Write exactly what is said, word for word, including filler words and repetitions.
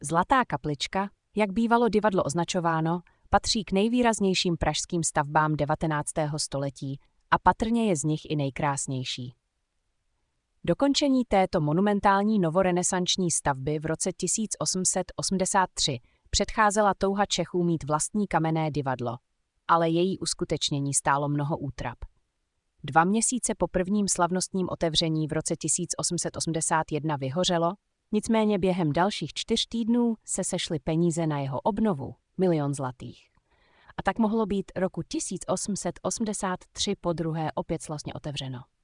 Zlatá kaplička, jak bývalo divadlo označováno, patří k nejvýraznějším pražským stavbám devatenáctého století a patrně je z nich i nejkrásnější. Dokončení této monumentální novorenesanční stavby v roce tisíc osm set osmdesát tři předcházela touha Čechů mít vlastní kamenné divadlo, ale její uskutečnění stálo mnoho útrap. Dva měsíce po prvním slavnostním otevření v roce tisíc osm set osmdesát jedna vyhořelo, nicméně během dalších čtyř týdnů se sešly peníze na jeho obnovu, milion zlatých. A tak mohlo být roku tisíc osm set osmdesát tři podruhé opět slavnostně otevřeno.